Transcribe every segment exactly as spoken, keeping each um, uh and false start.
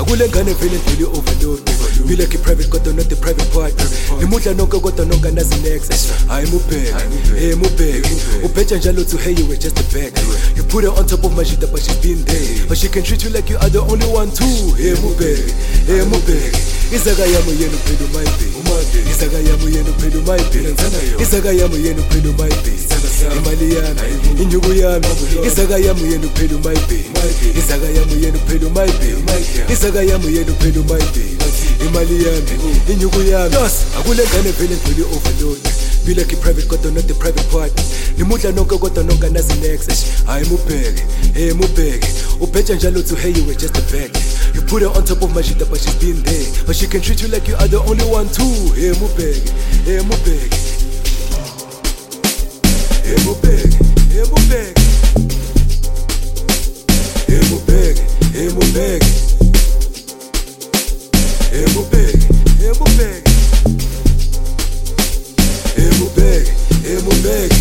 akule ngane vele ndlele overload be like private kodwa not the private part nimudla nonke kodwa nonke nazi next hayi mubheke hey mubheke ubheja njalo to hey you were just a bag you put her on top of my shit but she's been there but she can treat you like you are the only one too hey mubheke hey mubheke izaka yami yena uphela umayibhe izaka yami yena uphela umayibhe izaka yami yena uphela umayibhe imali yami inyuku yami izaka yami yena uphela umayibhe izaka yami yena uphela umayibhe izaka yami yena uphela umayibhe imali yami inyuku yami akule ngane vele ngcwele overload be like private kodwa not the private part nimudla nonke kodwa nonke nazi next hayi mubheke hey mubheke ubheja njalo to hey you were just a bag you put her on top of my shit but she's been there but she can treat you like you are the only one too hey mubheke hey mubheke hey mubheke hey mubheke hey mubheke hey mubheke hey mubheke hey mubheke hey mubheke hey mubheke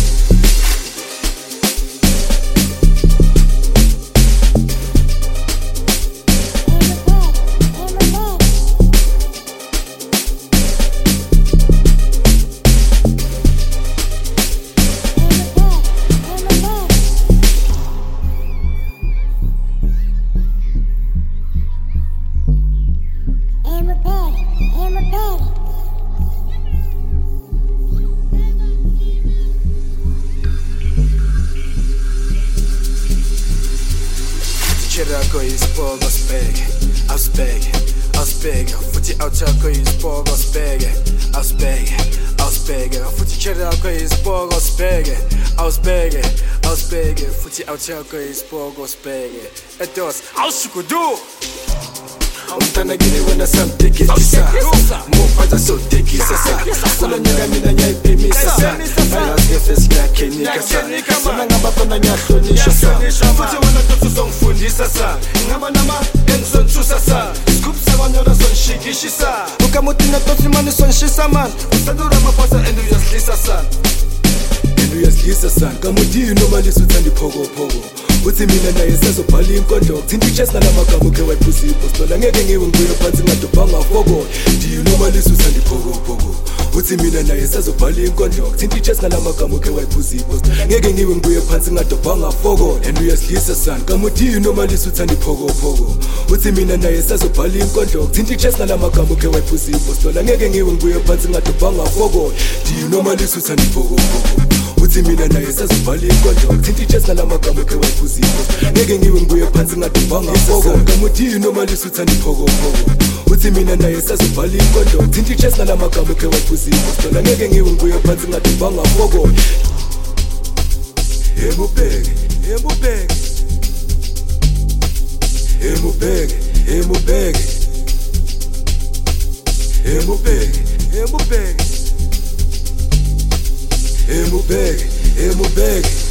Chirako is pogo spege, I'll spege, I'll spege, futi autako is pogo spege, I'll spege, I'll spege, futi chirako is pogo spege, I'll spege, I'll spege, futi autako is pogo spege, etos, I'll shukudu. Umtana gini wena samteketisa Mufaza sotekisa sa Kula nyaka mina nyaipimisa sa Ayaz gefes nyakenika sa Sana ngaba kona nyahlonisha sa Futhi wana totu songfundisa sa Ngaba nama enzonsusa sa Scoop sa wanyora sonshikishisa Ukamutina totu mani sonshisa man Usadura mapasa endu yaslisa sa Endu yaslisa sa Kamudini nomali suthandi pogo pogo uthi mina naye sezobhala inkondlo thinta ichest nalamagama ukhe wayiphuza ipostola ngeke ngiwe ngibuye phansi ngadobhanga foko ndiyo noma lisusa ndiphokopoko uthi mina naye sezobhala inkondlo thinta ichest nalamagama ukhe wayiphuza ipostola ngeke ngiwe ngibuye phansi ngadobhanga foko and uyasilisa sana kamuthi noma lisusa ndiphokopoko uthi mina naye sezobhala inkondlo thinta ichest nalamagama ukhe wayiphuza ipostola ngeke ngiwe ngibuye phansi ngadobhanga foko ndiyo noma lisusa ndiphokopoko uthi mina naye sezobhala inkondlo thinta ichest nalamagama ukhe wayiphuza ngeke ngiwe ngibuye phansi ngadobhanga foko kamuthi noma lisusa ndiphokopoko uthi mina naye sezobhala inkondlo thinta ichest nalamagama ukhe wayiphuza ipostola ngeke ngiwe ngibuye phansi ngadobhanga foko hey mubheke hey mubheke hey mubheke hey mubheke hey mubheke hey mubheke hey mubheke hey mubheke